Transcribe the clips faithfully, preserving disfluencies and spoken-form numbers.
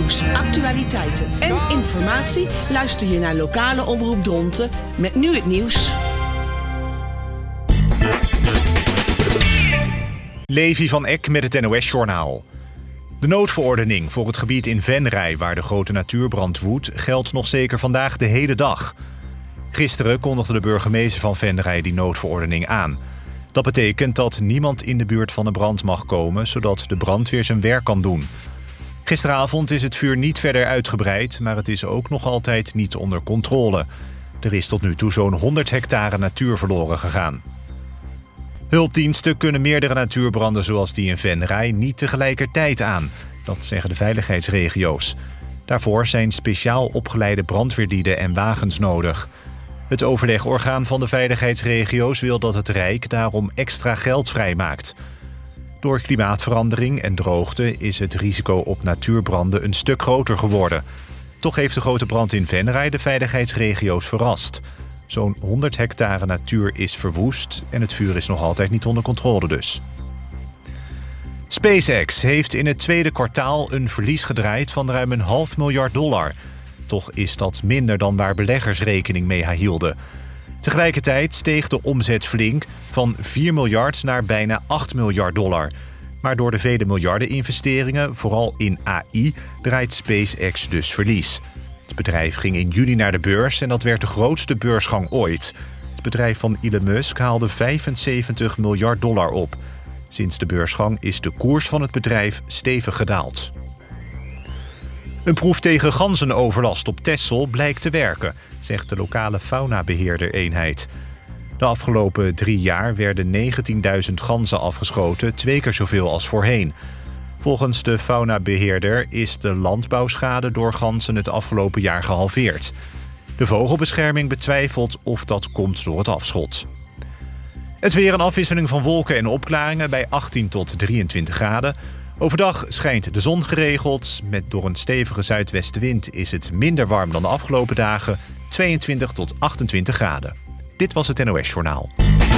Nieuws, actualiteiten en informatie luister je naar lokale Omroep Dronten met nu het nieuws. Levi van Eck met het N O S-journaal. De noodverordening voor het gebied in Venray, waar de grote natuurbrand woedt, geldt nog zeker vandaag de hele dag. Gisteren kondigde de burgemeester van Venray die noodverordening aan. Dat betekent dat niemand in de buurt van de brand mag komen, zodat de brandweer zijn werk kan doen. Gisteravond is het vuur niet verder uitgebreid, maar het is ook nog altijd niet onder controle. Er is tot nu toe zo'n honderd hectare natuur verloren gegaan. Hulpdiensten kunnen meerdere natuurbranden zoals die in Venray niet tegelijkertijd aan. Dat zeggen de veiligheidsregio's. Daarvoor zijn speciaal opgeleide brandweerlieden en wagens nodig. Het overlegorgaan van de veiligheidsregio's wil dat het Rijk daarom extra geld vrijmaakt. Door klimaatverandering en droogte is het risico op natuurbranden een stuk groter geworden. Toch heeft de grote brand in Venray de veiligheidsregio's verrast. Zo'n honderd hectare natuur is verwoest en het vuur is nog altijd niet onder controle dus. SpaceX heeft in het tweede kwartaal een verlies gedraaid van ruim een half miljard dollar. Toch is dat minder dan waar beleggers rekening mee hielden. Tegelijkertijd steeg de omzet flink van vier miljard naar bijna acht miljard dollar. Maar door de vele miljarden investeringen, vooral in A I, draait SpaceX dus verlies. Het bedrijf ging in juni naar de beurs en dat werd de grootste beursgang ooit. Het bedrijf van Elon Musk haalde vijfenzeventig miljard dollar op. Sinds de beursgang is de koers van het bedrijf stevig gedaald. Een proef tegen ganzenoverlast op Texel blijkt te werken, zegt de lokale faunabeheerder-eenheid. De afgelopen drie jaar werden negentienduizend ganzen afgeschoten, twee keer zoveel als voorheen. Volgens de faunabeheerder is de landbouwschade door ganzen het afgelopen jaar gehalveerd. De vogelbescherming betwijfelt of dat komt door het afschot. Het weer een afwisseling van wolken en opklaringen bij achttien tot drieëntwintig graden. Overdag schijnt de zon geregeld. Met door een stevige zuidwestenwind is het minder warm dan de afgelopen dagen. tweeëntwintig tot achtentwintig graden. Dit was het N O S-journaal.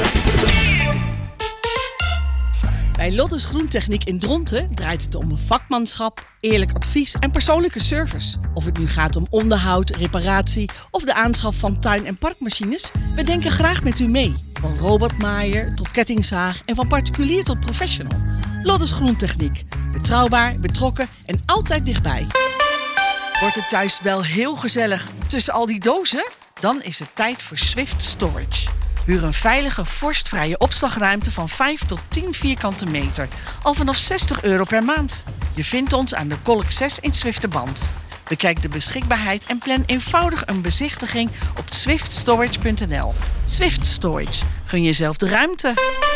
Bij Lottes Groentechniek in Dronten draait het om vakmanschap, eerlijk advies en persoonlijke service. Of het nu gaat om onderhoud, reparatie of de aanschaf van tuin- en parkmachines, we denken graag met u mee. Van robotmaaier tot kettingzaag en van particulier tot professional. Lottes Groentechniek. Betrouwbaar, betrokken en altijd dichtbij. Wordt het thuis wel heel gezellig tussen al die dozen? Dan is het tijd voor Swift Storage. Huur een veilige, vorstvrije opslagruimte van vijf tot tien vierkante meter. Al vanaf zestig euro per maand. Je vindt ons aan de Kolk zes in Zwifterband. Bekijk de beschikbaarheid en plan eenvoudig een bezichtiging op swift storage punt n l. Swift Storage. Gun jezelf de ruimte.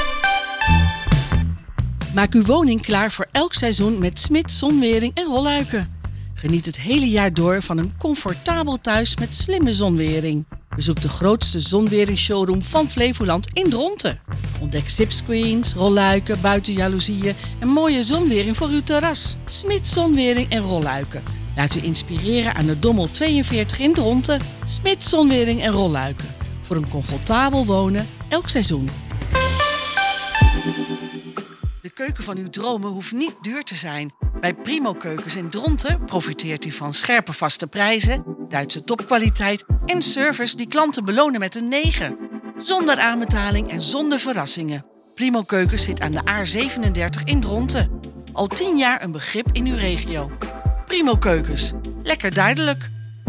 Maak uw woning klaar voor elk seizoen met Smit, zonwering en rolluiken. Geniet het hele jaar door van een comfortabel thuis met slimme zonwering. Bezoek de grootste zonweringsshowroom van Flevoland in Dronten. Ontdek zipscreens, rolluiken, buitenjaloezieën en mooie zonwering voor uw terras. Smit Zonwering en Rolluiken. Laat u inspireren aan de Dommel tweeënveertig in Dronten. Smit Zonwering en Rolluiken. Voor een comfortabel wonen elk seizoen. De keuken van uw dromen hoeft niet duur te zijn. Bij Primo Keukens in Dronten profiteert u van scherpe vaste prijzen, Duitse topkwaliteit en service die klanten belonen met een negen. Zonder aanbetaling en zonder verrassingen. Primo Keukens zit aan de A zevenendertig in Dronten. Al tien jaar een begrip in uw regio. Primo Keukens. Lekker duidelijk.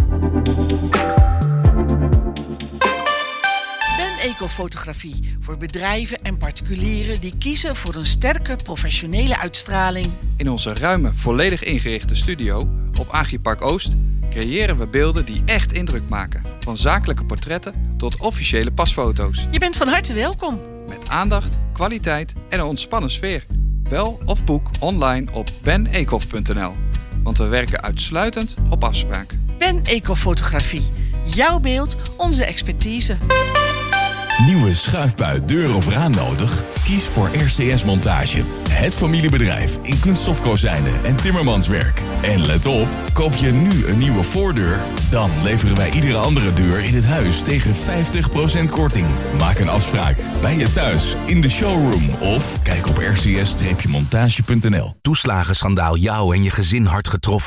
Ben Ecofotografie. Voor bedrijven en particulieren die kiezen voor een sterke professionele uitstraling. In onze ruime, volledig ingerichte studio op Agripark Oost creëren we beelden die echt indruk maken. Van zakelijke portretten tot officiële pasfoto's. Je bent van harte welkom. Met aandacht, kwaliteit en een ontspannen sfeer. Bel of boek online op ben ecof punt n l. Want we werken uitsluitend op afspraak. Ben Ecofotografie. Jouw beeld, onze expertise. Nieuwe schuifbui, deur of raam nodig? Kies voor R C S Montage. Het familiebedrijf in kunststofkozijnen en timmermanswerk. En let op, koop je nu een nieuwe voordeur? Dan leveren wij iedere andere deur in het huis tegen vijftig procent korting. Maak een afspraak bij je thuis, in de showroom of kijk op r c s montage punt n l. Toeslagenschandaal jou en je gezin hard getroffen?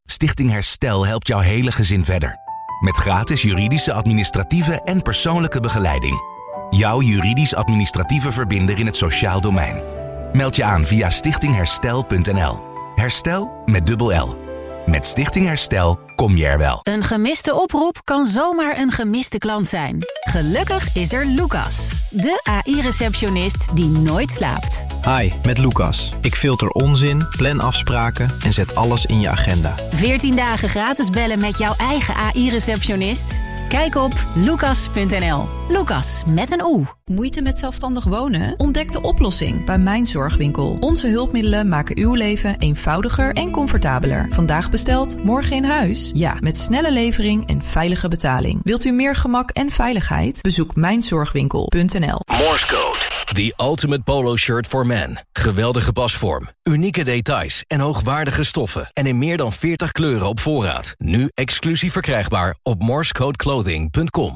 Stichting Herstel helpt jouw hele gezin verder. Met gratis juridische, administratieve en persoonlijke begeleiding. Jouw juridisch-administratieve verbinder in het sociaal domein. Meld je aan via stichting herstel punt n l. Herstel met dubbel L. Met Stichting Herstel kom je er wel. Een gemiste oproep kan zomaar een gemiste klant zijn. Gelukkig is er Lucas, de A I-receptionist die nooit slaapt. Hi, met Lucas. Ik filter onzin, plan afspraken en zet alles in je agenda. veertien dagen gratis bellen met jouw eigen A I-receptionist? Kijk op lucas punt n l. Lucas met een O. Moeite met zelfstandig wonen? Ontdek de oplossing bij Mijn Zorgwinkel. Onze hulpmiddelen maken uw leven eenvoudiger en comfortabeler. Vandaag besteld, morgen in huis? Ja, met snelle levering en veilige betaling. Wilt u meer gemak en veiligheid? Bezoek mijn zorgwinkel punt n l. Morse Code. The ultimate polo shirt for men. Geweldige pasvorm, unieke details en hoogwaardige stoffen. En in meer dan veertig kleuren op voorraad. Nu exclusief verkrijgbaar op morsecodeclothing punt com.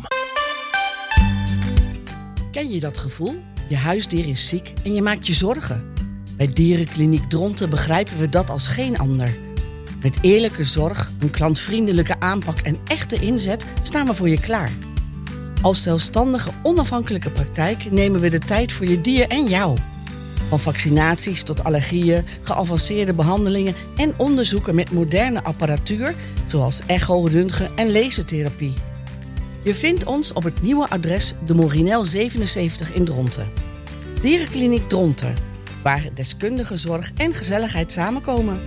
Ken je dat gevoel? Je huisdier is ziek en je maakt je zorgen. Bij Dierenkliniek Dronten begrijpen we dat als geen ander. Met eerlijke zorg, een klantvriendelijke aanpak en echte inzet staan we voor je klaar. Als zelfstandige, onafhankelijke praktijk nemen we de tijd voor je dier en jou. Van vaccinaties tot allergieën, geavanceerde behandelingen en onderzoeken met moderne apparatuur, zoals echo, röntgen en lasertherapie. Je vindt ons op het nieuwe adres de Morinel zevenenzeventig in Dronten. Dierenkliniek Dronten, waar deskundige zorg en gezelligheid samenkomen.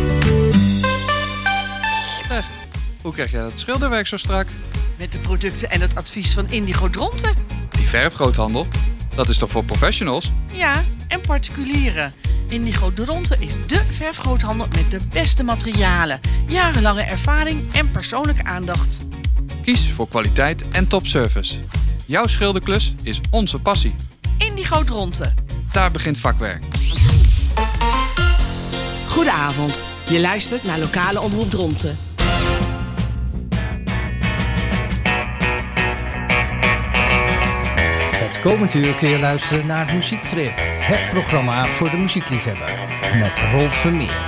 Zeg, hoe krijg jij dat schilderwerk zo strak? Met de producten en het advies van Indigo Dronten. Die verfgroothandel, dat is toch voor professionals? Ja, en particulieren. Indigo Dronten is dé verfgroothandel met de beste materialen, jarenlange ervaring en persoonlijke aandacht. Kies voor kwaliteit en topservice. Jouw schilderklus is onze passie. Indigo Dronten. Daar begint vakwerk. Goedenavond. Je luistert naar Lokale Omroep Dronten. Het komend uur kun je luisteren naar Muziektrip. Het programma voor de muziekliefhebber. Met Rolf Vermeer.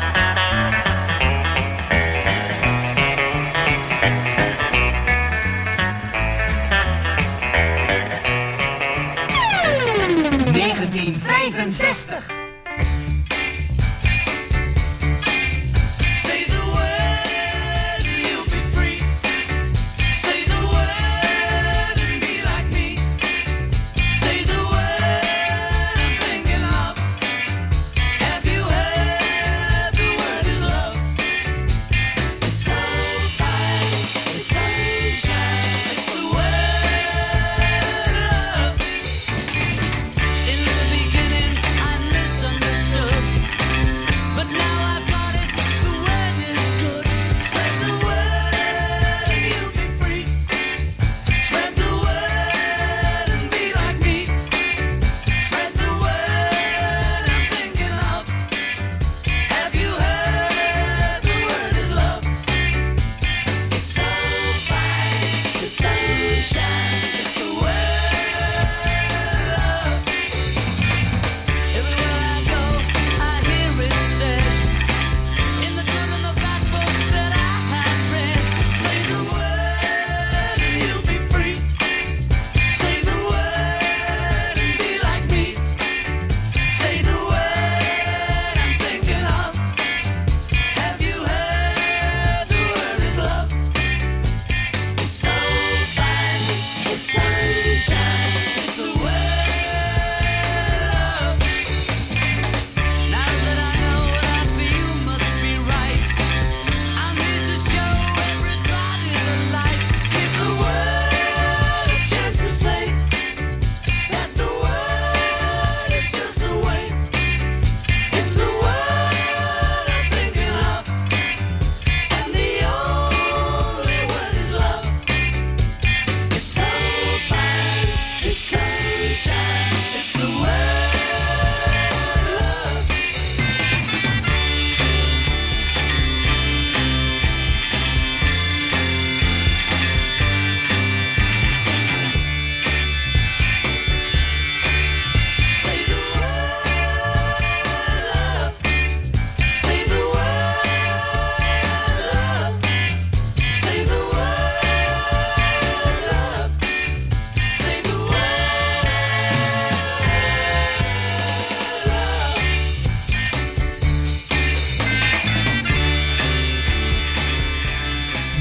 negentien vijfenzestig. Have you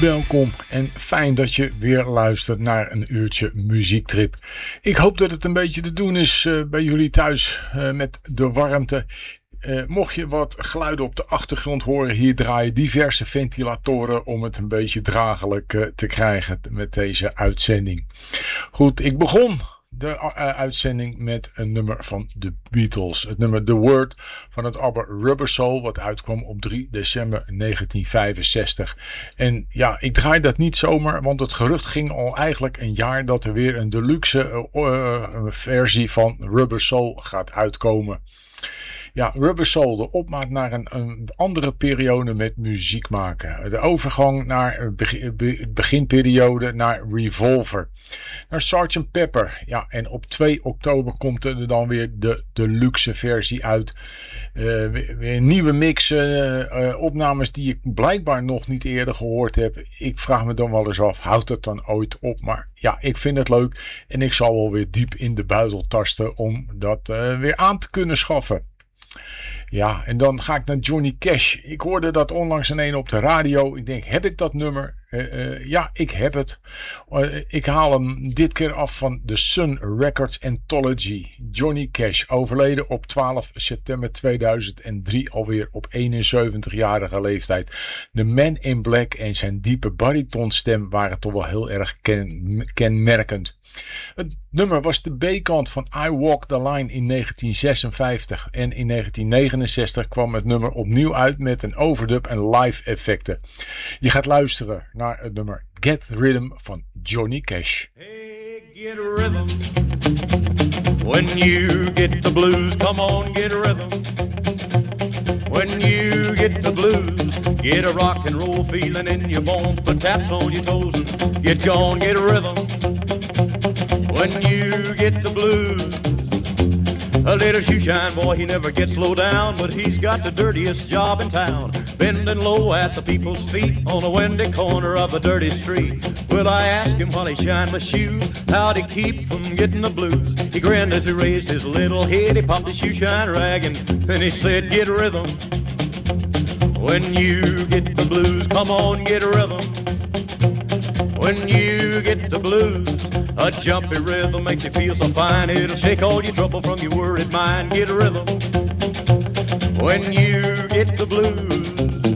Welkom en fijn dat je weer luistert naar een uurtje muziektrip. Ik hoop dat het een beetje te doen is uh, bij jullie thuis uh, met de warmte. Uh, mocht je wat geluiden op de achtergrond horen, hier draaien diverse ventilatoren om het een beetje draaglijk uh, te krijgen met deze uitzending. Goed, ik begon de uh, uitzending met een nummer van de Beatles. Het nummer The Word van het album Rubber Soul, wat uitkwam op drie december negentien vijfenzestig. En ja, ik draai dat niet zomaar, want het gerucht ging al eigenlijk een jaar dat er weer een deluxe uh, uh, versie van Rubber Soul gaat uitkomen. Ja, Rubber Soul, de opmaat naar een, een andere periode met muziek maken. De overgang naar de beginperiode naar Revolver. Naar sergeant Pepper. Ja, en op twee oktober komt er dan weer de deluxe versie uit. Uh, weer, weer nieuwe mixen, uh, uh, opnames die ik blijkbaar nog niet eerder gehoord heb. Ik vraag me dan wel eens af, houdt het dan ooit op? Maar ja, ik vind het leuk en ik zal wel weer diep in de buidel tasten om dat uh, weer aan te kunnen schaffen. Ja, en dan ga ik naar Johnny Cash. Ik hoorde dat onlangs ineens op de radio. Ik denk, heb ik dat nummer? Uh, uh, ja, ik heb het. Uh, ik haal hem dit keer af van de Sun Records Anthology. Johnny Cash, overleden op twaalf september tweeduizend drie, alweer op eenenzeventigjarige leeftijd. De Man in Black en zijn diepe baritonstem waren toch wel heel erg ken- kenmerkend. Het nummer was de B-kant van I Walk the Line in negentien zesenvijftig en in negentien negenenzestig kwam het nummer opnieuw uit met een overdub en live effecten. Je gaat luisteren naar het nummer Get Rhythm van Johnny Cash. Hey, get a rhythm. When you get the blues, come on, get a rhythm. When you get the blues, get a rock and roll feeling in your bones, put taps on your toes and get gone, get a rhythm. When you get the blues, a little shoeshine boy, he never gets low down, but he's got the dirtiest job in town, bending low at the people's feet on a windy corner of a dirty street. Well, I asked him while he shined my shoes, how'd he keep from getting the blues? He grinned as he raised his little head, he popped his shoeshine rag, and then he said, get a rhythm. When you get the blues, come on, get a rhythm. When you get the blues, a jumpy rhythm makes you feel so fine. It'll shake all your trouble from your worried mind. Get a rhythm. When you get the blues.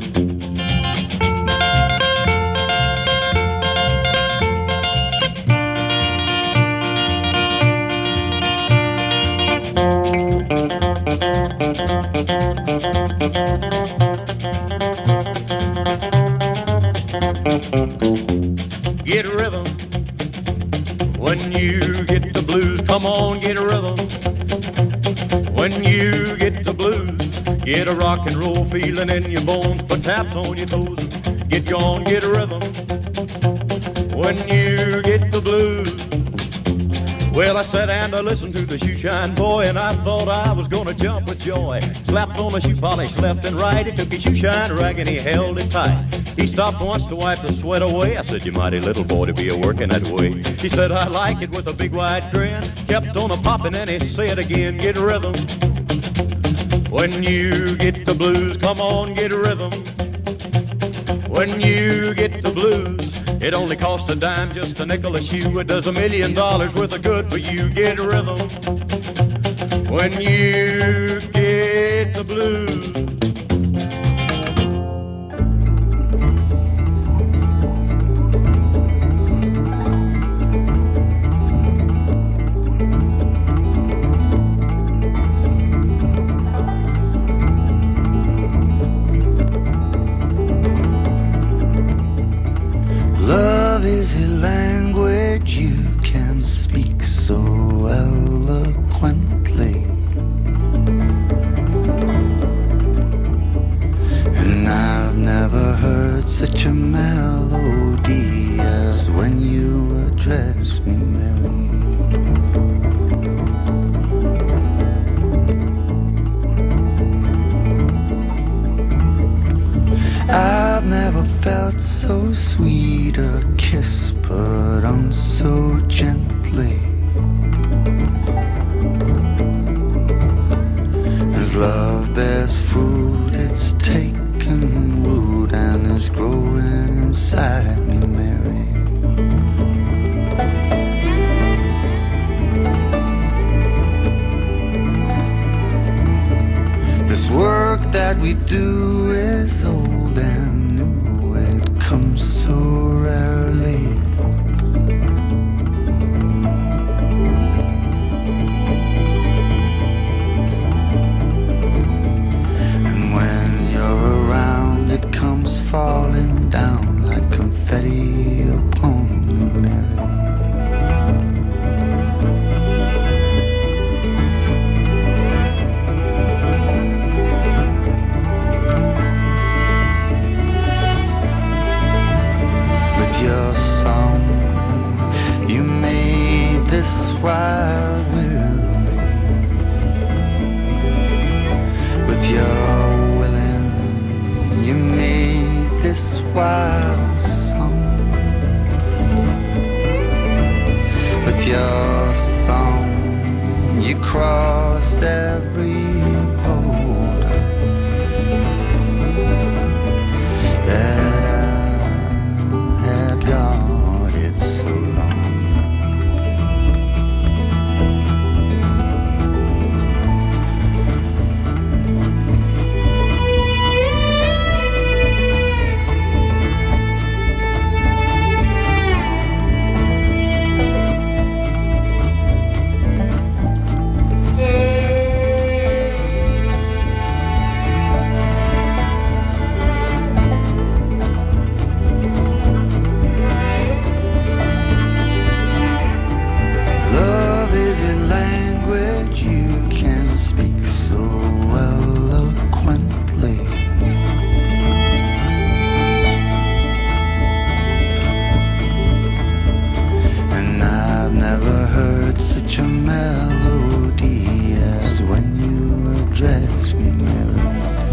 Get a rhythm. When you get the blues, come on, get a rhythm. When you get the blues, get a rock and roll feeling in your bones, put taps on your toes, get gone, get a rhythm. When you get the blues. Well, I sat and I listened to the shoeshine boy, and I thought I was gonna jump with joy. Slapped on the shoe polish left and right. He took his shoeshine rag and he held it tight. He stopped once to wipe the sweat away. I said, you mighty little boy to be a-working that way. He said, I like it, with a big wide grin. Kept on a-popping and he said again, get a rhythm. When you get the blues, come on, get a rhythm. When you get the blues, it only costs a dime, just a nickel a shoe. It does a million dollars worth of good for you. Get a rhythm. When you get the blues. Love is a language you can speak so eloquently, and I've never heard such a melody as when you address me, Mary. I've never felt so sweet a kiss put on so gently as love bears fruit, it's taken root and is growing inside down like confetti upon the mirror. With your song, you made this wild will. With your willing, you made this wild song. With your song, you crossed every border that I had guarded so long. Love is a language you can speak so eloquently. And I've never heard such a melody as when you address me, Mary.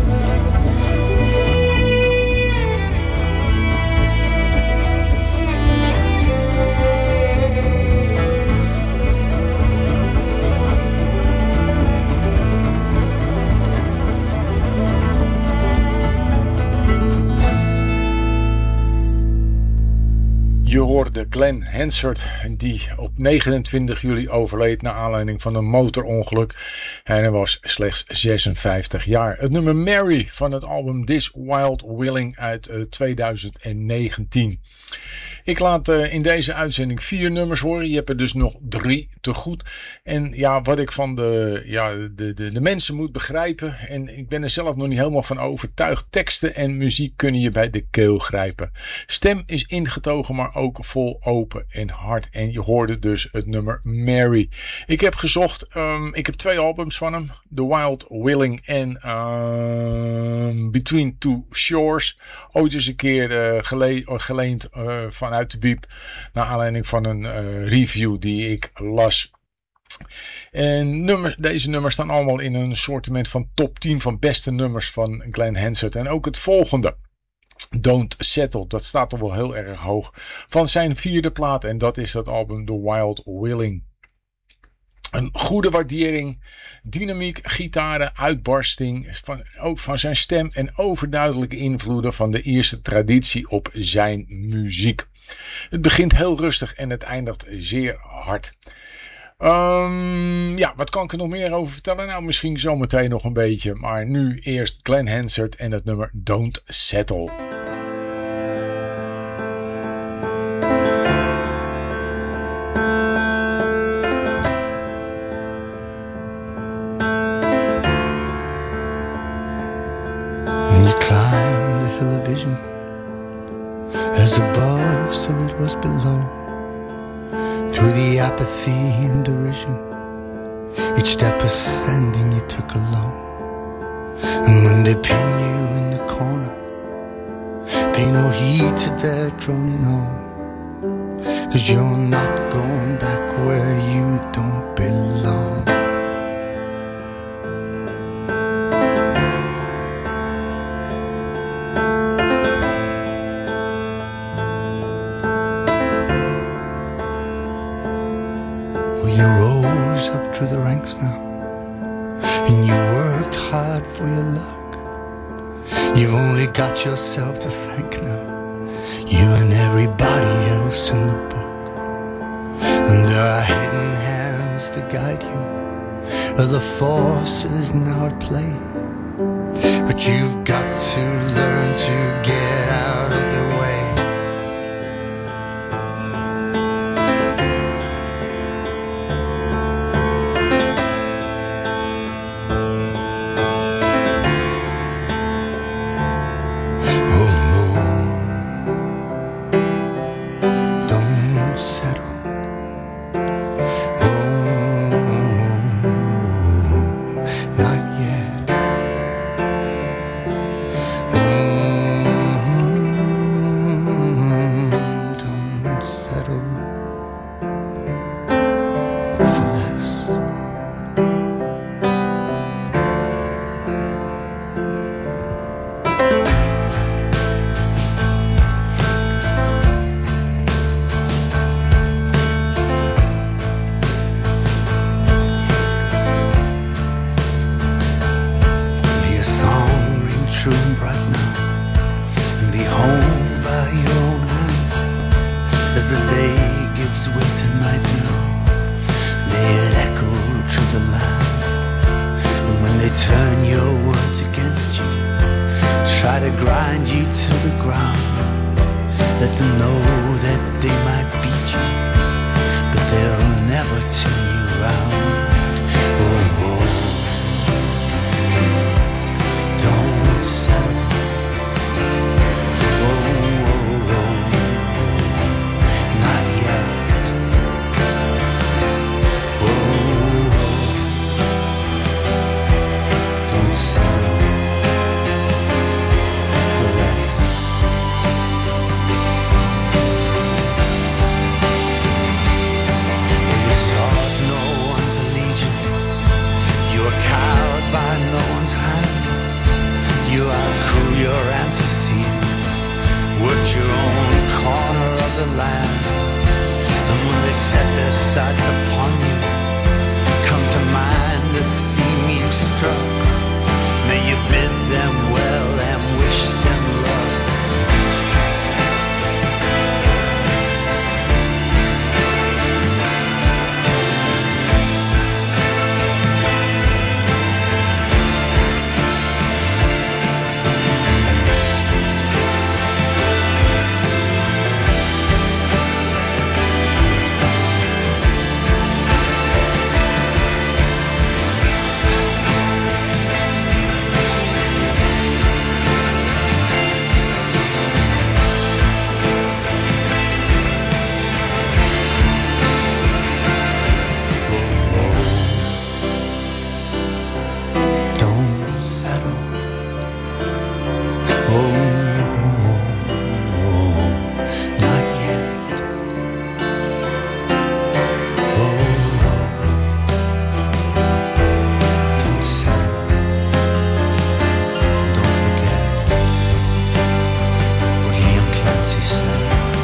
Je hoorde Glenn Hansard, die op negenentwintig juli overleed naar aanleiding van een motorongeluk. En hij was slechts zesenvijftig jaar. Het nummer Mary van het album This Wild Willing uit uh, tweeduizend negentien. Ik laat uh, in deze uitzending vier nummers horen. Je hebt er dus nog drie te goed. En ja, wat ik van de, ja, de, de, de mensen moet begrijpen. En ik ben er zelf nog niet helemaal van overtuigd. Teksten en muziek kunnen je bij de keel grijpen. Stem is ingetogen, maar ook vol open en hard. En je hoorde dus het nummer Mary. Ik heb gezocht. Um, ik heb twee albums van hem. The Wild Willing en um, Between Two Shores. Ooit eens een keer uh, gele- geleend uh, vanuit de Biep. Naar aanleiding van een uh, review die ik las. En nummer, deze nummers staan allemaal in een assortiment van top tien van beste nummers van Glenn Hansard. En ook het volgende, Don't Settle, dat staat toch wel heel erg hoog. Van zijn vierde plaat, en dat is dat album The Wild Willing. Een goede waardering, dynamiek, gitaren, uitbarsting van, ook van zijn stem en overduidelijke invloeden van de Ierse traditie op zijn muziek. Het begint heel rustig en het eindigt zeer hard. Um, ja, wat kan ik er nog meer over vertellen? Nou, misschien zometeen nog een beetje, maar nu eerst Glenn Hansard en het nummer Don't Settle. Climb the hill of vision, as above, so it was below. Through the apathy and derision, each step ascending you took alone. And when they pin you in the corner, pay no heed to their droning on, 'cause you're not going back where you don't belong. Through the ranks now, and you worked hard for your luck. You've only got yourself to thank now, you and everybody else in the book. And there are hidden hands to guide you, other forces now at play. But you've got to learn to get out of their way. to know that they might beat you, but they'll never turn you round. Oh, oh. Don't settle. Oh, oh, oh. Not yet. Oh, oh. Don't settle for less. You sought no one's allegiance. You were cowed by no one's hand. You outgrew your antecedents, worked your own corner of the land. And when they set their sights upon you, come to mind the theme you struck. May you bid them well and wish them luck. Don't settle. Oh, oh, oh, not yet. Oh, oh, don't settle. Don't forget what Liam Clancy said.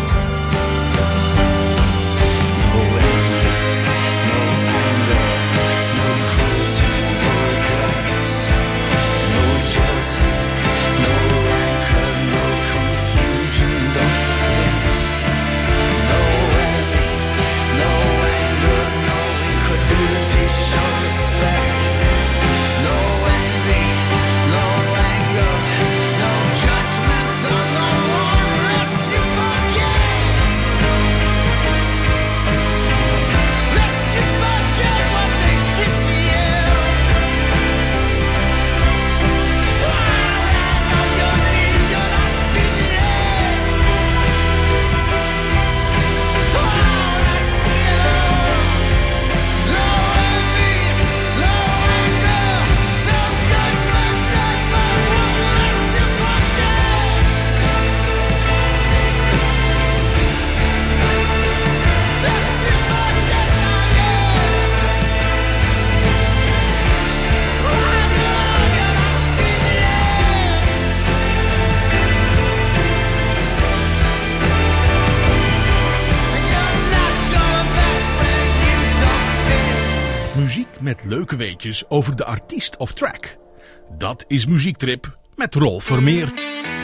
No envy, no anger, no cruelty, no regrets. No jealousy, no rancor, no confusion, don't forget. No envy, no anger, no incredulity, show respect. No envy, no anger, no judgment on the one lest you forget. Lest you forget what they did to you. Muziek met leuke weetjes over de artiest of track. Dat is Muziektrip met Rolf Vermeer.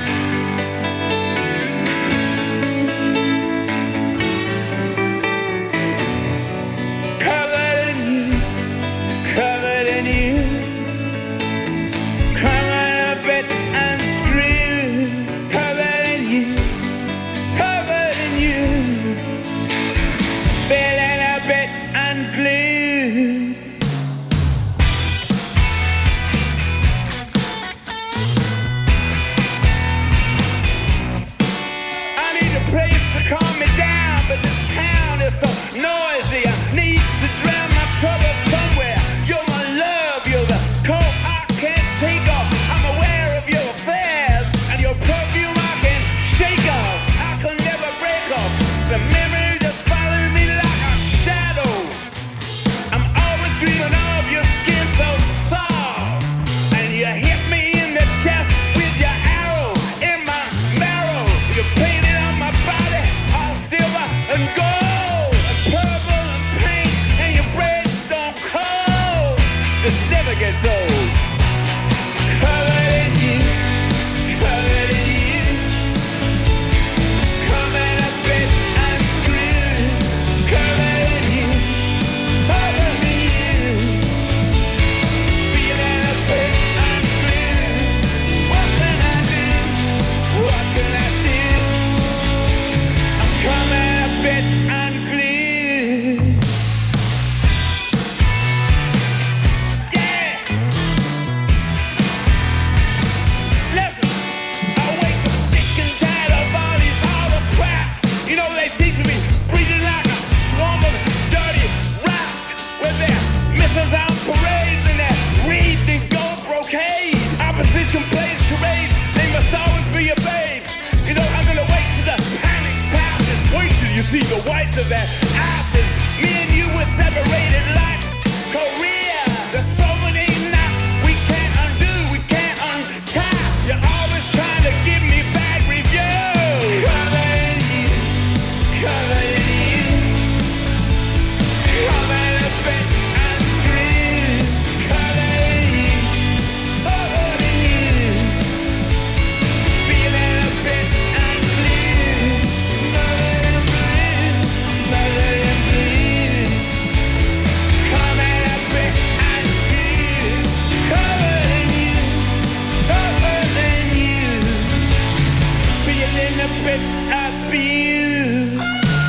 Covered in you, covered in you. Crying up it and screaming. Covered in you, covered in you. Feeling a bit unglued. You see the whites of their asses. Me and you were separated like Korea. There's so many knots we can't undo, we can't untie. You're always trying to give me bad reviews. Covered in you, covered in you, covered up and unscrewed. Covered in you, covered in you, feeling a bit unglued. Smothered in blue, smothered in blue, coming up bit unscrewed. Covered in you, covered in you, feeling a bit abused.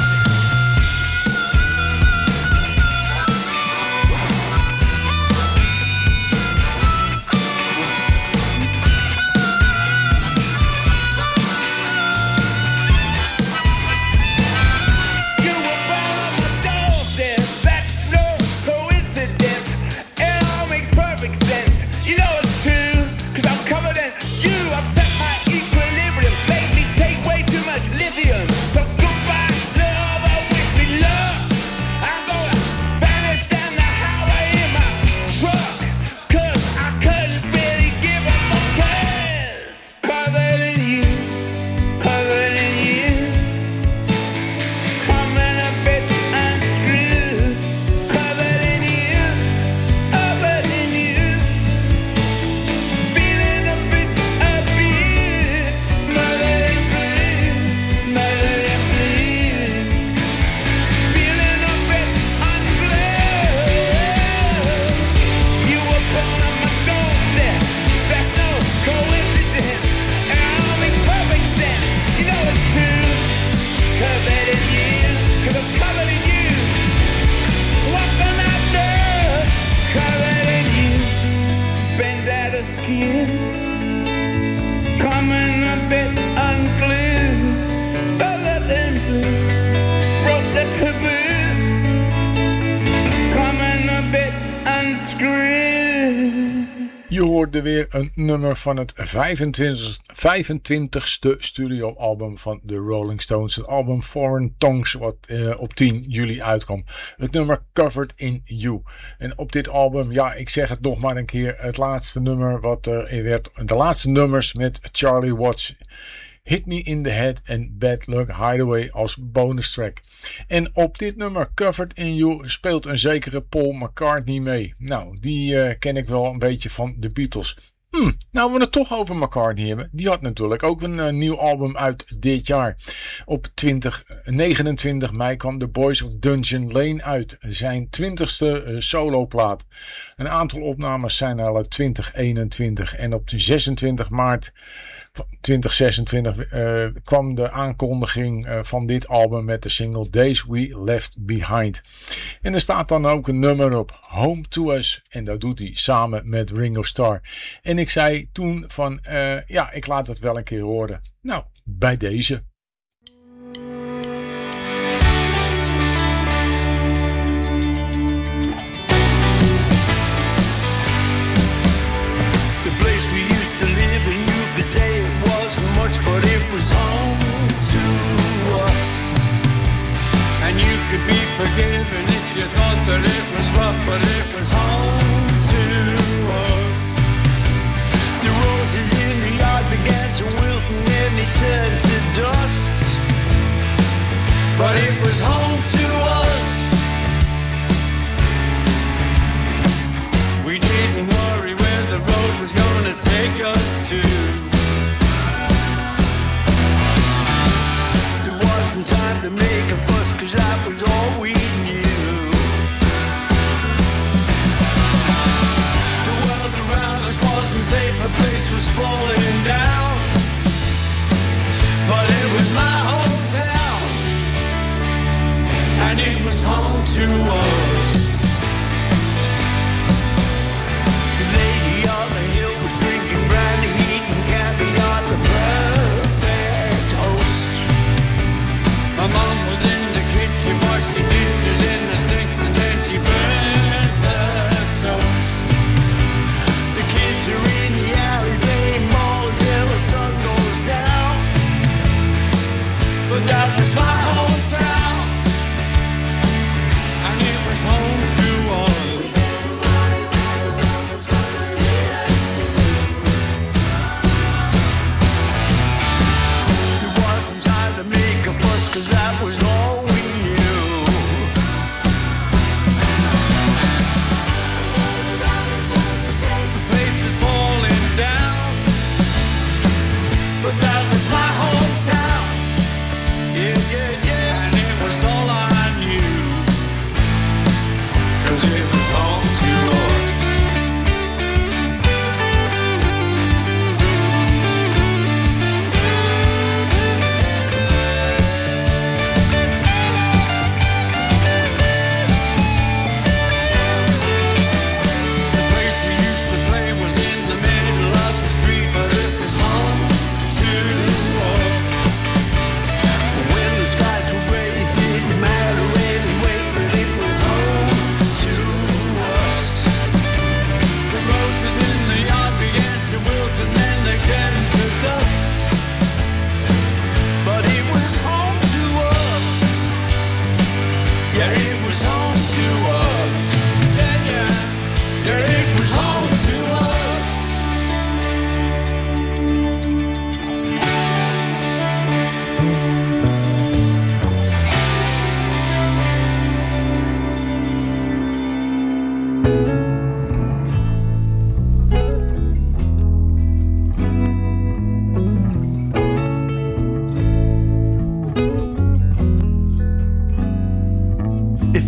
You were born on my doorstep, that's no coincidence. It all makes perfect sense. You know it's true, cause I'm covered in you. Upset my equilibrium, made me take way too much lithium. So goodbye, love, I wish me luck. I'm gonna vanish down the highway in my truck, cause I couldn't really give up my cause. Covered in you, covered in you, coming a bit unscrewed. Covered in you, covered in you, feeling a bit abused. Smothered in blue, smothered in blue, feeling a bit unglued. You were born on my doorstep, that's no coincidence. It all makes perfect sense. You know it's true. Covered in you, cause I'm covered in you. What can I do? Covered in you, bent out of skin, coming a bit unglued. Smothered in blue, broke the taboos, coming a bit unscrewed. Je hoorde weer een nummer van het vijfentwintigste studioalbum van de Rolling Stones. Het album Foreign Tongues, wat uh, op tien juli uitkwam. Het nummer Covered in You. En op dit album, ja, ik zeg het nog maar een keer, het laatste nummer wat er werd. De laatste nummers met Charlie Watts. Hit Me in the Head en Bad Luck Hideaway als bonus track. En op dit nummer Covered in You speelt een zekere Paul McCartney mee. Nou, die uh, ken ik wel een beetje van de Beatles. Hmm, nou, we het toch over McCartney hebben. Die had natuurlijk ook een uh, nieuw album uit dit jaar. Op twintig, negenentwintig mei kwam The Boys of Dungeon Lane uit. Zijn twintigste uh, soloplaat. Een aantal opnames zijn al uit twintig eenentwintig. En op zesentwintig maart twintig zesentwintig uh, kwam de aankondiging uh, van dit album met de single Days We Left Behind. En er staat dan ook een nummer op, Home to Us. En dat doet hij samen met Ringo Starr. En ik zei toen van, uh, ja, ik laat het wel een keer horen. Nou, bij deze. But it was home to us, and you could be forgiven if you thought that it was rough, but it was home to us. The roses in the yard began to wilt and then they turned to dust, but it was home to us. We didn't worry where the road was gonna take us to. Time to make a fuss, cause that was all we knew. The world around us wasn't safe, the place was falling down, but it was my hometown, and it was home to us. The lady on the hill was drinking brandy, eating caviar, the perfect host. My mom was in the kitchen, washed the dishes in the sink, and then she burned the toast. The kids are in the alley playing ball till the sun goes down, but that was my hometown.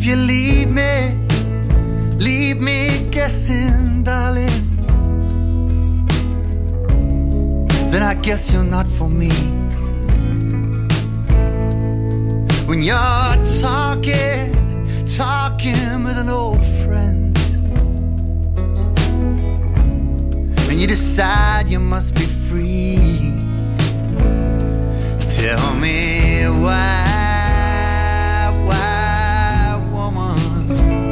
you leave me, leave me guessing, darling, then I guess you're not for me. When you're talking, talking with an old friend, and you decide you must be free, tell me why, why, woman,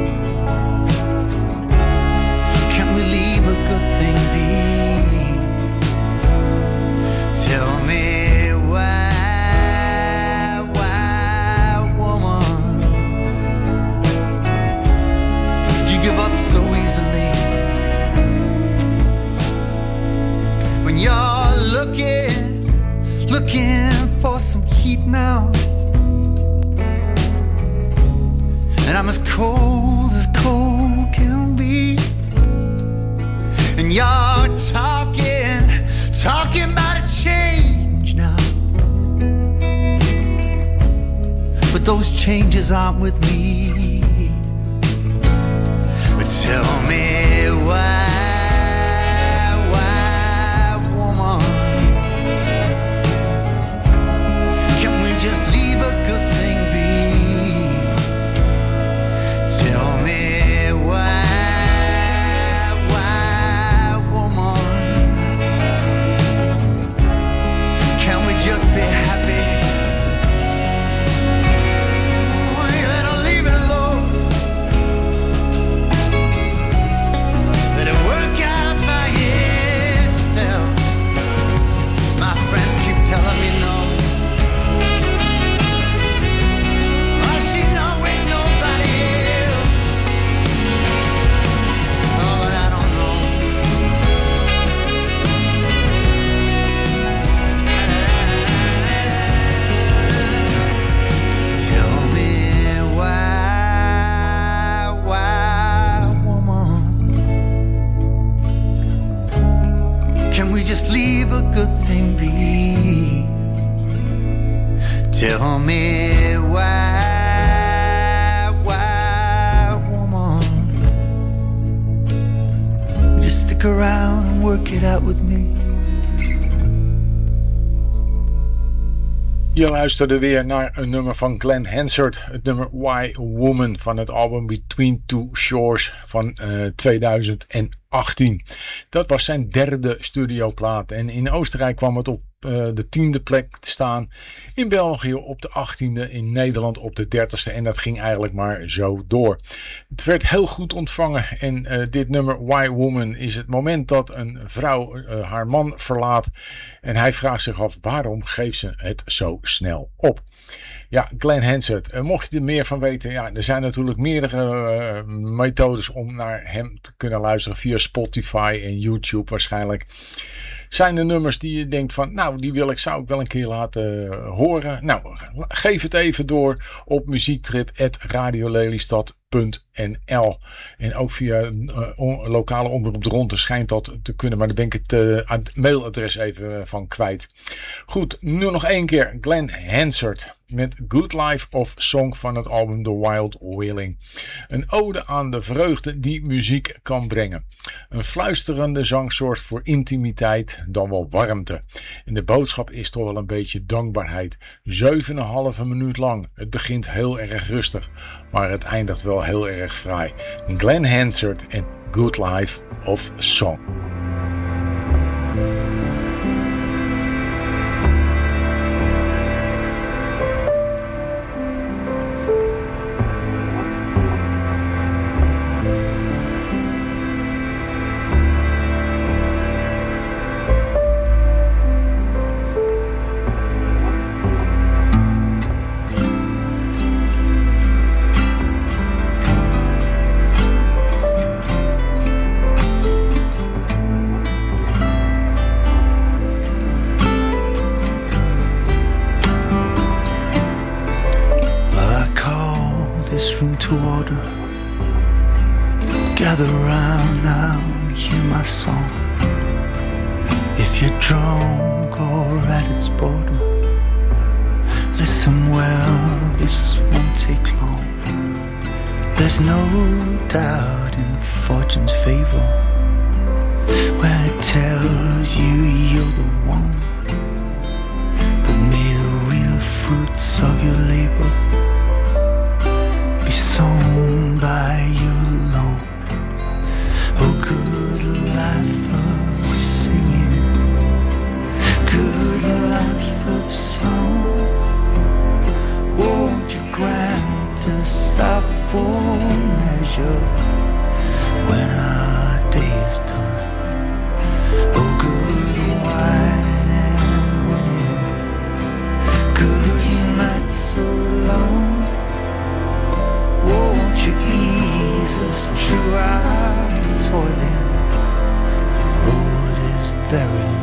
can't we leave a good thing be? Tell me why, why, woman, could you give up so easily? When you're looking, looking for some heat now, and I'm as cold as cold can be, and you're talking, talking about a change now, but those changes aren't with me. But tell me why, just leave a good thing be. Tell me why, why, woman, can we just be happy? Oh, you better leave it alone. Let it work out by itself. My friends keep telling me no. Just leave a good thing be. Tell me why, why, woman, just stick around and work it out with me. Je luisterde weer naar een nummer van Glen Hansard, het nummer Why Woman van het album Between Two Shores van uh, tweeduizend achttien. Dat was zijn derde studioplaat en in Oostenrijk kwam het op uh, de tiende plek te staan, in België op de achttiende, in Nederland op de dertigste en dat ging eigenlijk maar zo door. Het werd heel goed ontvangen en uh, dit nummer Why Woman is het moment dat een vrouw uh, haar man verlaat en hij vraagt zich af waarom geeft ze het zo snel op. Ja, Glen Hansard. Uh, mocht je er meer van weten, ja, er zijn natuurlijk meerdere uh, methodes om naar hem te kunnen luisteren via Spotify en YouTube waarschijnlijk. Zijn er nummers die je denkt van, nou, die wil ik, zou ik wel een keer laten uh, horen? Nou, geef het even door op muziektrip at radiolelystad punt n l. En ook via uh, on, lokale omroep Dronten schijnt dat te kunnen, maar daar ben ik het uh, mailadres even van kwijt. Goed, nu nog één keer Glen Hansard met Good Life of Song van het album The Wild Willing. Een ode aan de vreugde die muziek kan brengen. Een fluisterende zang zorgt voor intimiteit, dan wel warmte. En de boodschap is toch wel een beetje dankbaarheid. Zeven en een halve minuut lang. Het begint heel erg rustig, maar het eindigt wel heel erg fraai. Glen Hansard en Good Life of Song. To order, gather round now and hear my song. If you're drunk or at its border, listen well, this won't take long. There's no doubt in fortune's favor when it tells you you're the one. But may the real fruits of your labor be sown by you alone. Oh, good life of singing, good life of song. Won't you grant us our full measure when our day's done? Oh, good wine and winning, good night so long. Won't you ease us through our toiling? The road is very long.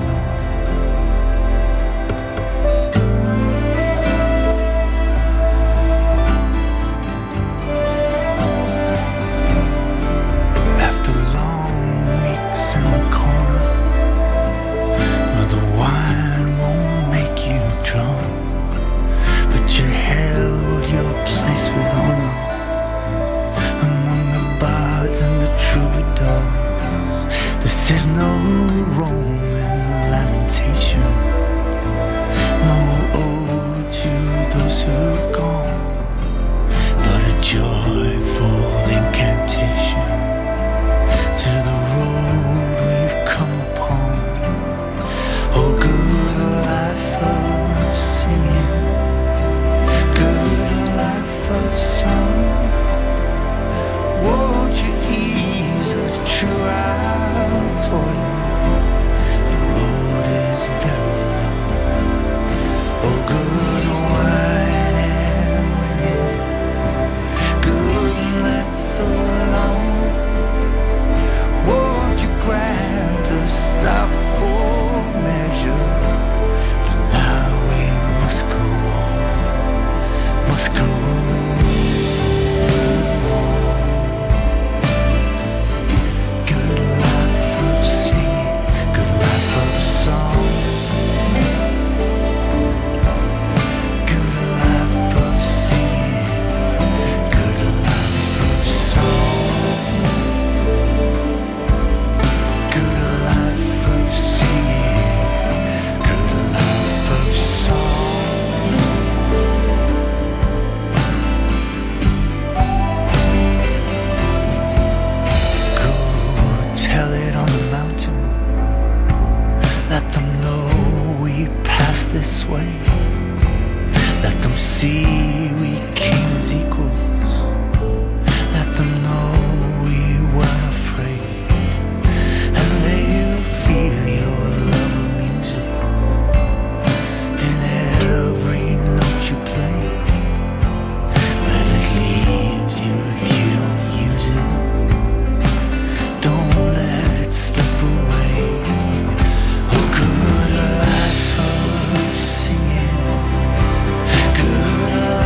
This is no Roman lamentation, no ode to those who've gone, but a joyful incantation to the road we've come upon. Oh, good life of singing, good life of song. Won't you ease us through our toiling? The road is very long. Oh, good wine and winning, good nights so long. Won't you grant us our full measure? For now we must go on, must go on. This way, let them see we came as equals. Let them know we weren't afraid, and they'll feel your love of music in every note you play. When it leaves you if you don't use it, don't let it slip away. Oh, good life of singing, good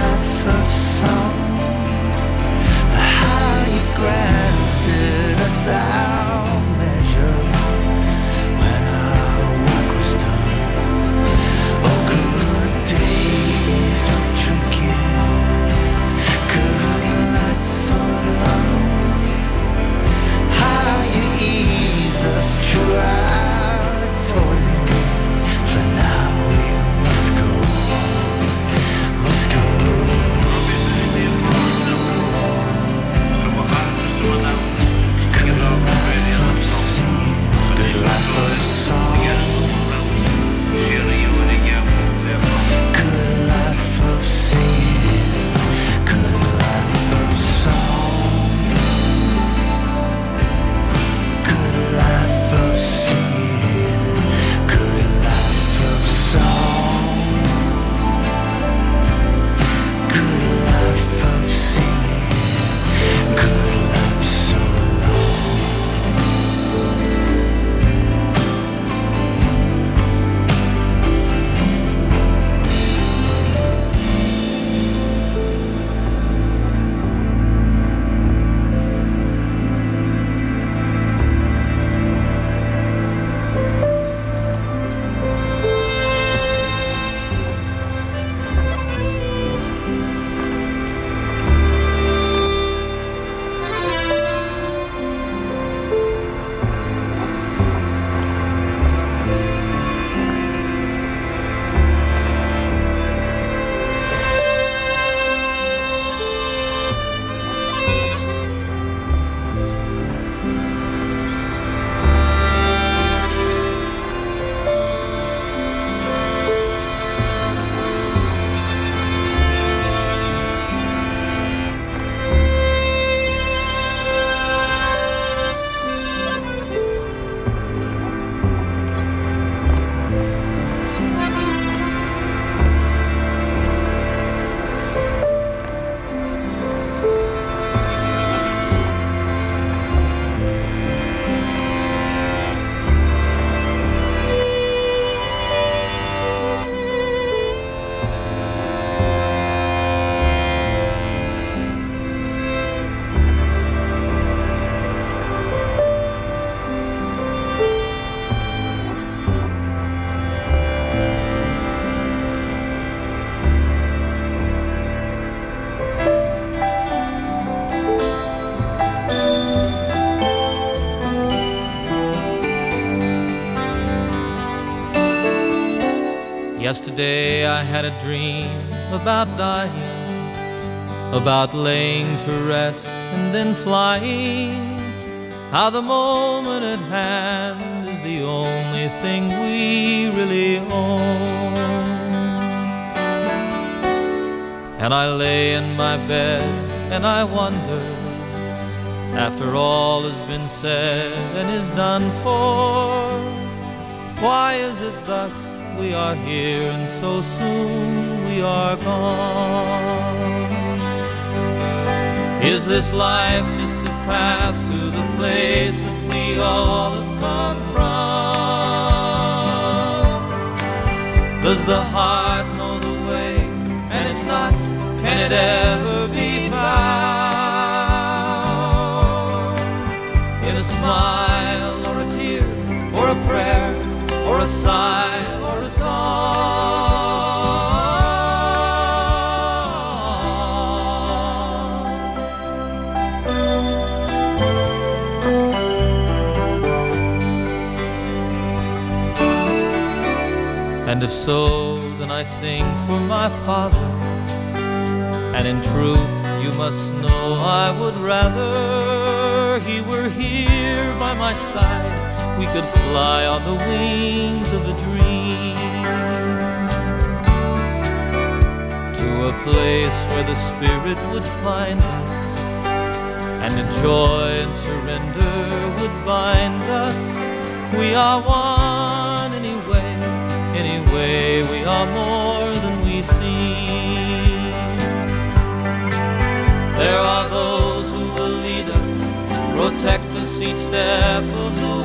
Yesterday I had a dream about dying, about laying to rest and then flying. How the moment at hand is the only thing we really own. And I lay in my bed and I wonder, after all has been said and is done for, why is it thus we are here and so soon we are gone? Is this life just a path to the place that we all have come from? Does the heart know the way? And if not, can it ever be found? In a smile or a tear or a prayer or a sigh or a song? And if so, then I sing for my father. And in truth, you must know I would rather he were here by my side. We could fly on the wings of a dream to a place where the Spirit would find us, and the joy and surrender would bind us. We are one anyway, anyway we are more than we seem. There are those who will lead us, protect us each step of the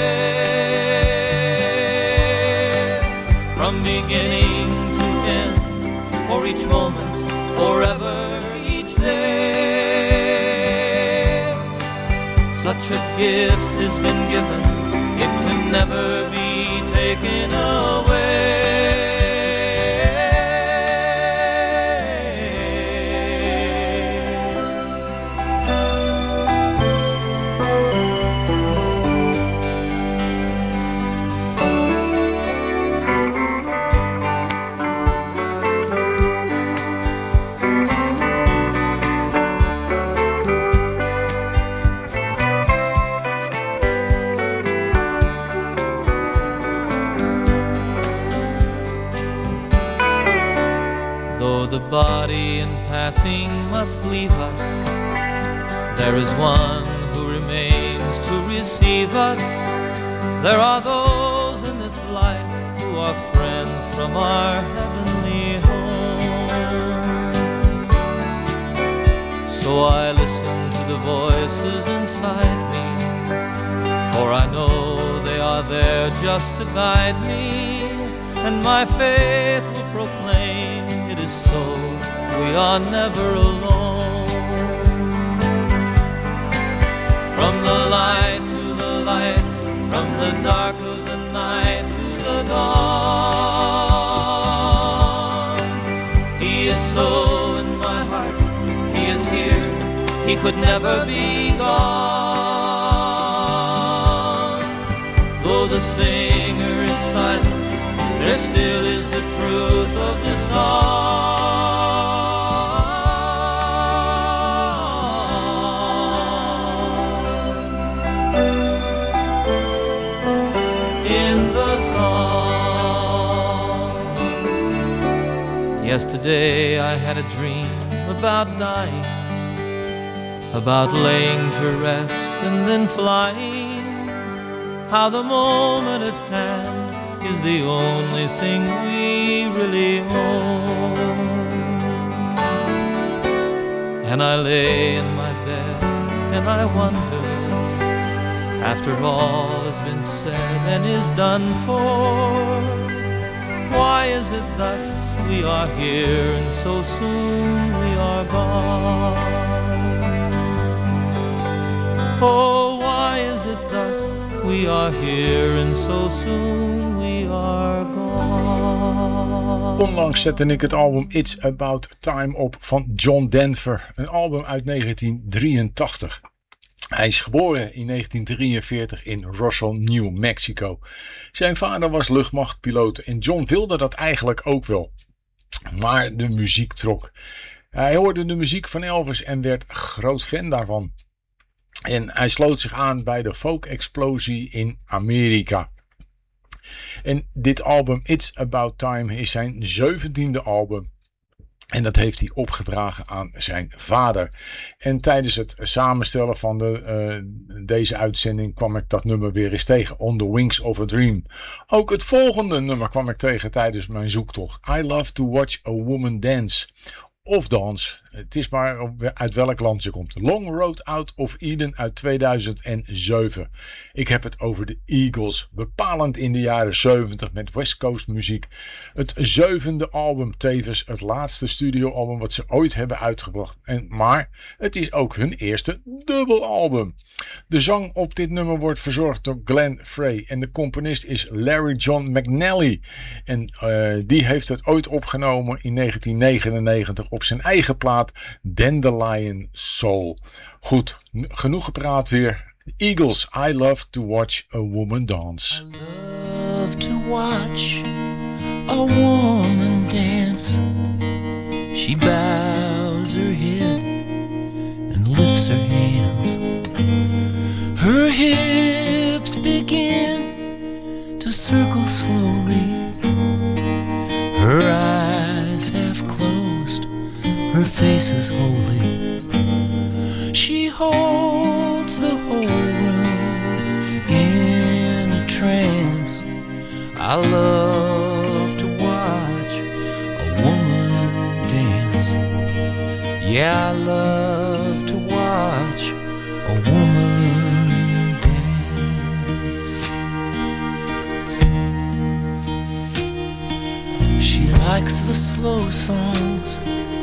way, from beginning to end, for each moment, forever, each day. Such a gift has been given, it can never be taken away. The body in passing must leave us. There is one who remains to receive us. There are those in this life who are friends from our heavenly home. So I listen to the voices inside me, for I know they are there just to guide me, and my faith will proclaim it is so, we are never alone. From the light to the light, from the dark of the night to the dawn, he is so in my heart, he is here, he could never be gone. Though the singer is silent, there still is the truth of the song. In the song. Yesterday I had a dream about dying, about laying to rest and then flying. How the moment at hand is the only thing we really own. And I lay in my bed and I wonder, after all has been said and is done for, why is it thus we are here and so soon we are gone? Oh, why is it thus we are here and so soon we are gone? Onlangs zette ik het album It's About Time op van John Denver. Een album uit negentien drieëntachtig. Hij is geboren in negentien drieënveertig in Roswell, New Mexico. Zijn vader was luchtmachtpiloot en John wilde dat eigenlijk ook wel. Maar de muziek trok. Hij hoorde de muziek van Elvis en werd groot fan daarvan. En hij sloot zich aan bij de folk-explosie in Amerika. En dit album, It's About Time, is zijn zeventiende album. En dat heeft hij opgedragen aan zijn vader. En tijdens het samenstellen van de, uh, deze uitzending kwam ik dat nummer weer eens tegen. On the Wings of a Dream. Ook het volgende nummer kwam ik tegen tijdens mijn zoektocht. I Love to Watch a Woman Dance. Of dans. Het is maar uit welk land je komt. Long Road Out of Eden uit tweeduizend zeven. Ik heb het over de Eagles. Bepalend in de jaren zeventig met West Coast muziek. Het zevende album, tevens het laatste studioalbum wat ze ooit hebben uitgebracht. En, maar het is ook hun eerste dubbelalbum. De zang op dit nummer wordt verzorgd door Glenn Frey. En de componist is Larry John McNally. En uh, die heeft het ooit opgenomen in negentien negenennegentig op zijn eigen plaat Dandelion Soul. Goed, genoeg gepraat weer. Eagles, I Love to Watch a Woman Dance. I love to watch a woman dance. She bows her head and lifts her hands. Her hips begin to circle slowly. Her eyes half closed, her face is holy. She holds the whole room in a trance. I love to watch a woman dance. Yeah, I love to watch a woman dance. She likes the slow songs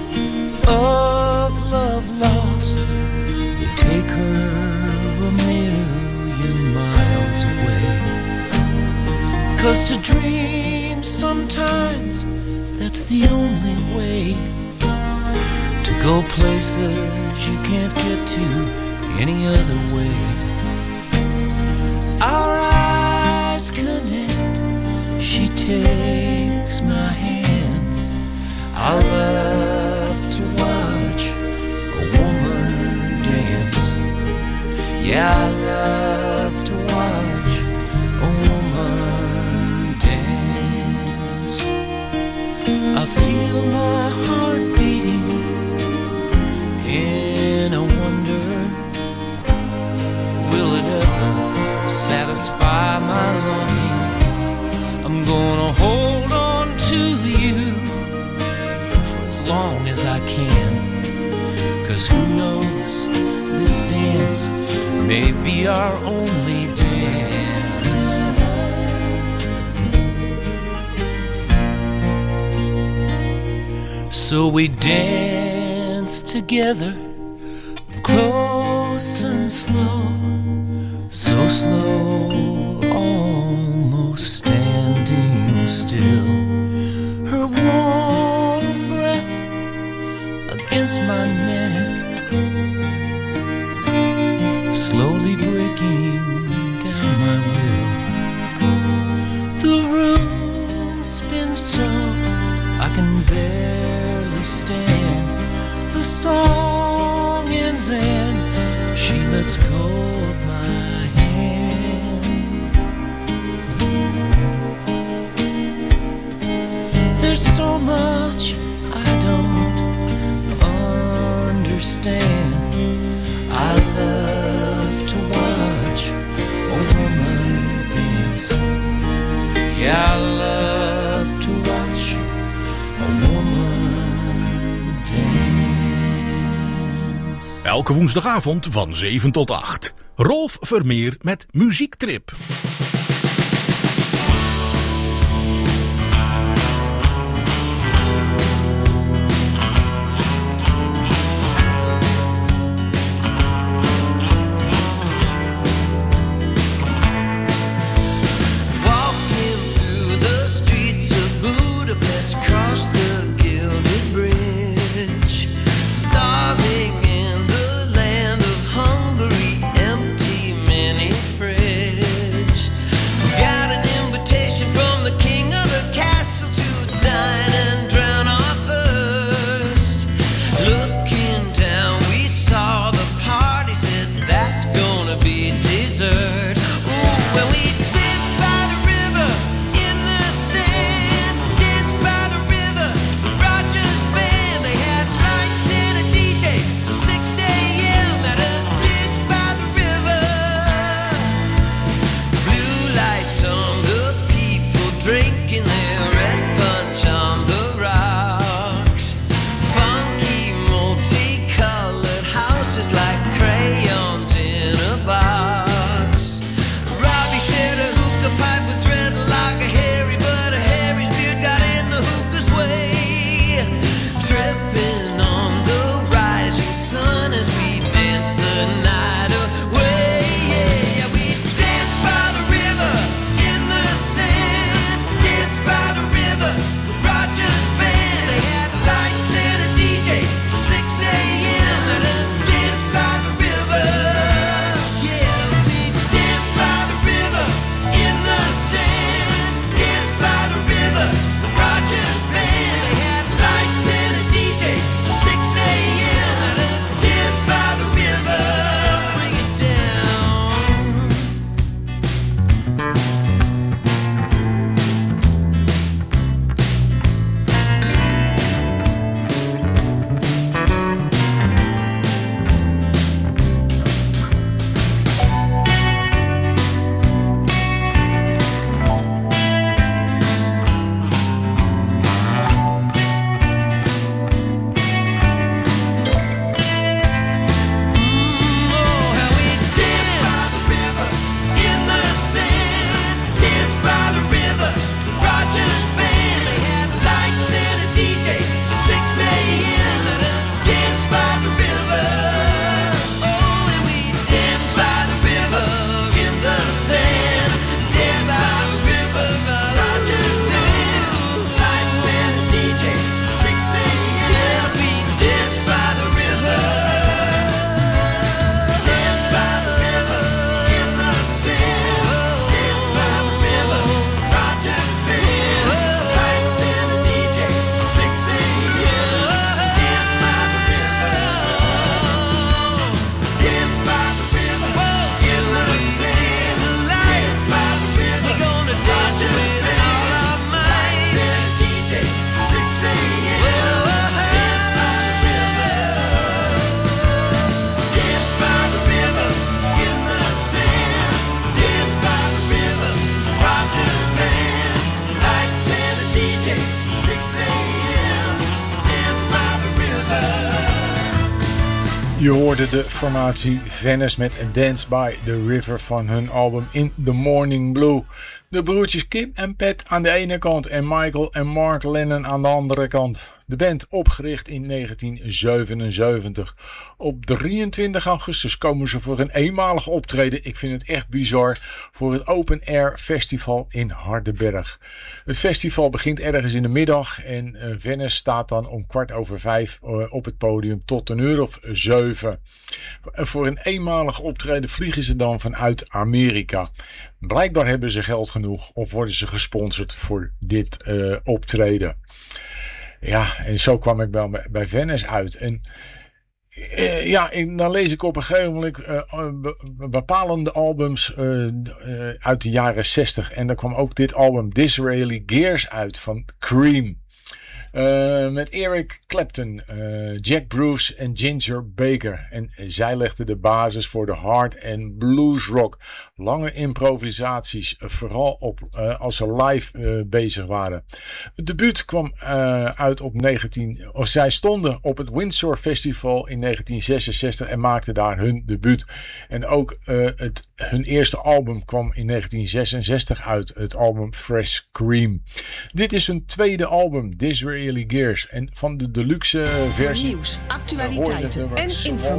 of love lost. They take her a million miles away. 'Cause to dream sometimes, that's the only way. To go places you can't get to any other way. Our eyes connect. She takes my hand. I love to watch a woman dance. Yeah, I love to watch a woman dance. I feel my heart beating and I wonder, will it ever satisfy my longing? I'm gonna hold on to you for as long as I can. 'Cause who knows, this dance may be our only dance. So we dance together, close and slow, so slow, almost standing still. Her warm breath against my neck, slowly breaking down my will. The room spins so I can barely stand. The song ends and she lets go of my hand. There's so much I don't understand. I love to watch a woman dance. Yeah, I love to watch a woman dance. Elke woensdagavond van zeven tot acht. Rolf Vermeer met Muziektrip. Starving in the land of Hungary. slipping on the rising sun as we dance the night away. Yeah, we dance by the river in the sand, dance by the river with Roger's band. They had lights and a D J till six a.m. and a dance by the river. Yeah, we dance by the river in the sand, dance by the river with Roger's band. They had lights and a D J till six a.m. and a dance by the river. Bring it down. Je hoorde de formatie Venice met Dance by the River van hun album In the Morning Blue. De broertjes Kim en Pat aan de ene kant en Michael en Mark Lennon aan de andere kant. De band opgericht in negentien zevenenzeventig. Op drieëntwintig augustus komen ze voor een eenmalig optreden. Ik vind het echt bizar. Voor het Open Air Festival in Hardenberg. Het festival begint ergens in de middag. En uh, Venice staat dan om kwart over vijf uh, op het podium tot een uur of zeven. Uh, voor een eenmalig optreden vliegen ze dan vanuit Amerika. Blijkbaar hebben ze geld genoeg. Of worden ze gesponsord voor dit uh, optreden. Ja, en zo kwam ik bij, bij Venice uit. En uh, ja, en dan lees ik op een gegeven moment uh, bepalende albums uh, uh, uit de jaren zestig. En daar kwam ook dit album Disraeli Gears uit van Cream. Uh, met Eric Clapton, uh, Jack Bruce en Ginger Baker. En zij legden de basis voor de hard en blues rock. Lange improvisaties, uh, vooral op, uh, als ze live uh, bezig waren. Het debuut kwam uh, uit op negentien... Of zij stonden op het Windsor Festival in negentien zesenzestig en maakten daar hun debuut. En ook uh, het, hun eerste album kwam in negentien zesenzestig uit. Het album Fresh Cream. Dit is hun tweede album, Disraeli Gears. En van de deluxe versie nieuws, actualiteiten en informatie.